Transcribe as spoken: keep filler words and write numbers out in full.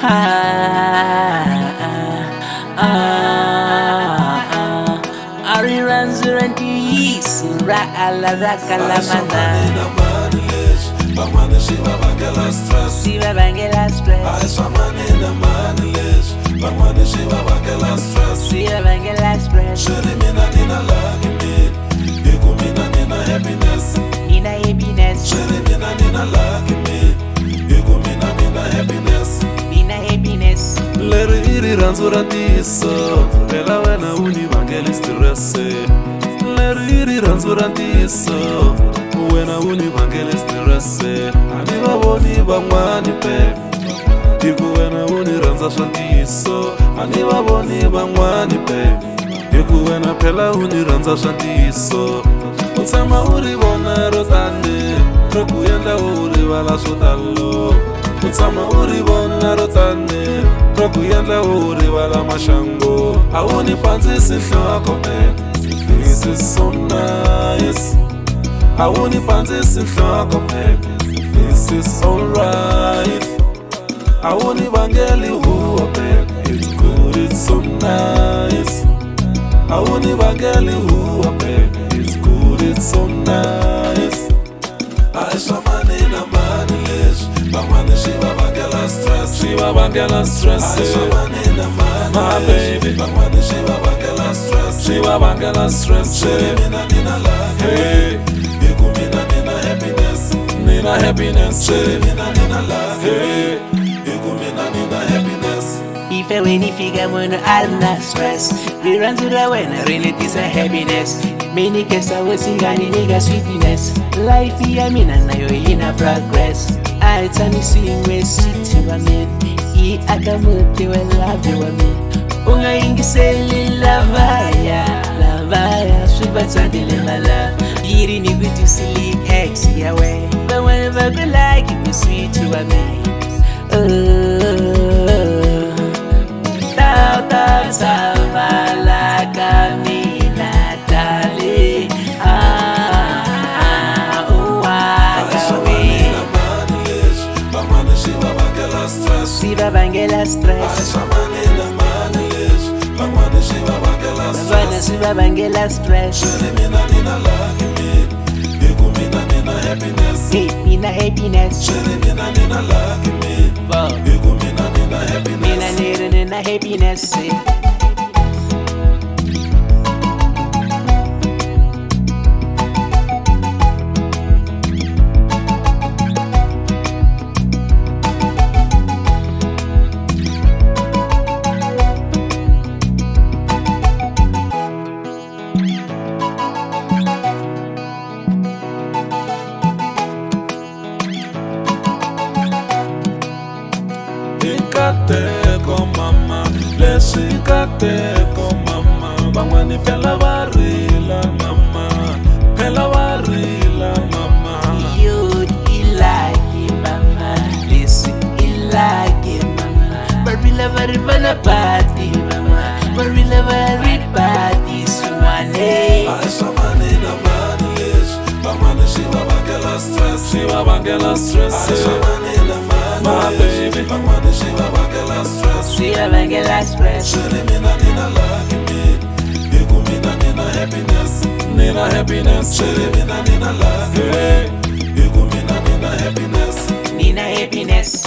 ah, ah, ah. Ari ranzuranti sura ala rakalamana. Bangwane shiva bangela stress. Shiva bangela stress. I samani na manilesh. Bangwane shiva bangela stress. Shiva bangela stress. Shiri mina nina lucky me. Iku mina nina happiness. Nina happiness. Shiri mina nina lucky me. Iku mina nina happiness. Nina happiness. Leri iri ranzurantiso. Pela wena uni bangela stress. Leri iri ranzurantiso. Wena uni bangela stress. Ani baboni bangwani pe. Iku wena uni ranza shantiso. Ani baboni bangwani pe. Iku wena phela uni ranza shantiso. Utsama uri bona rotane. Prokuyenda uri vala sotalo. Utsama uri bona rotane. Prokuyenda uri vala mashango. Awuni panzi sinhloko pe. This is so nice. I won't fancy sinhloko baby. This is alright. I won't even get you baby. It's good, it's so nice. I won't even get you baby. It's good, it's so nice. I saw money in a money list. Bangwane shiva bangela stress. Shiva bangela stress. I saw money in a money my baby. Bangwane shiva bangela stress. Shiva bangela stress. Shiri mina nina lucky. Hey. Nina happiness, shiri mina nina love. Hey, iku mina nina happiness. If I win, if you get money, I'm not stressed. We run to the winner, really this a happiness. Many cases I was singing nigga sweetness. Life here, me and I in a progress. I tell me swing with sweet to a man. E akamuti will love you a man. Unga ingi seli lavaya, lavaya, super tandile mala. Yiri ni gutu silly X away. But whenever we like it, we sweet to a man. Oh, da da da malaka mi natali. Ah, oh, agawe. Bangwane shiva bangela stress. Shiva bangela stress. I samani na manilesh. Bangwane shiva bangela stress. Bangwane shiva bangela stress. Shiri mina nina lucky me. Iku mina nina happiness. Hey, mina happiness. Shiri mina nina lucky me. Wow. Iku mina nina happiness. Mina nina nina happiness. Ikateko mama, lesikateko mama. Bangwane phela varila mama, phela varila mama. You ilaki mama, listen ilaki mama. But we love every party mama, but we love every party sumane. I saw money na money list. Bangwane shiva bangela stress. Shiva bangela stress. I saw money na money my baby. Bangwane shiva bangela stress. Shiva bangela stress. Shiri mina nina lucky me. Iku mina nina happiness. Nina happiness. Shiri mina nina lucky. Hey, iku mina nina happiness. Nina happiness.